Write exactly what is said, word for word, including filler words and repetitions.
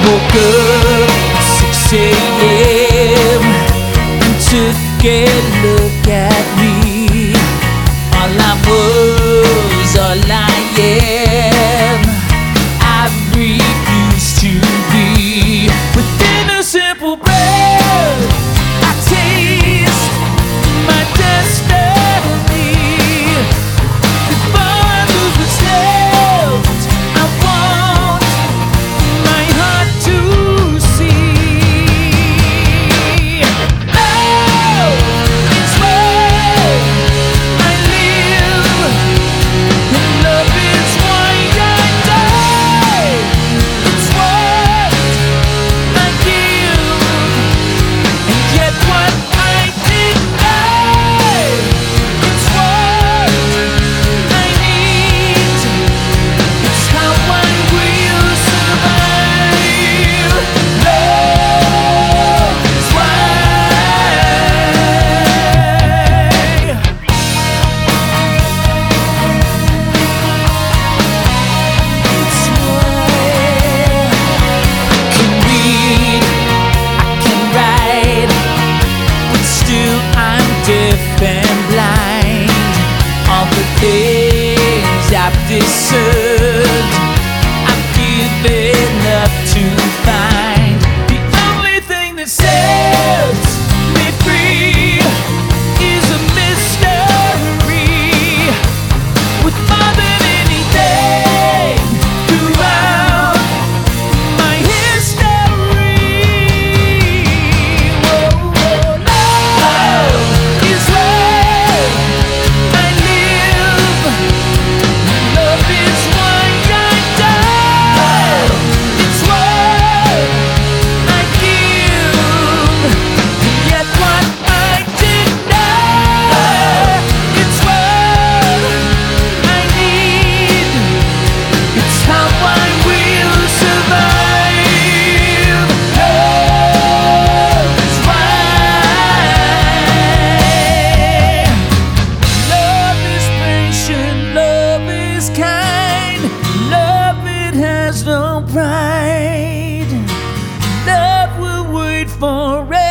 woke up six a.m. and took a look at me. All I was, all I am, I refuse to be. Within a simple breath, I taste my destiny. Before I lose what's left, I want my heart to see. Love is where I live, and love is why I die. It's what I give, and yet what I deny. It's what I need. It's how I will survive. Love is why. It's why I can read, I can write, but still I'm deaf and blind. All the things I've discerned, I've given up to find. The only thing that sets me free is a mystery. With more than anything throughout my history. Whoa, whoa, love is where I live. Love is why I die. It's what I give, and yet what I deny. It's what I need. It's how I will survive. Love is why. Love is patient, love is kind, love it has no pride. Love will wait forever.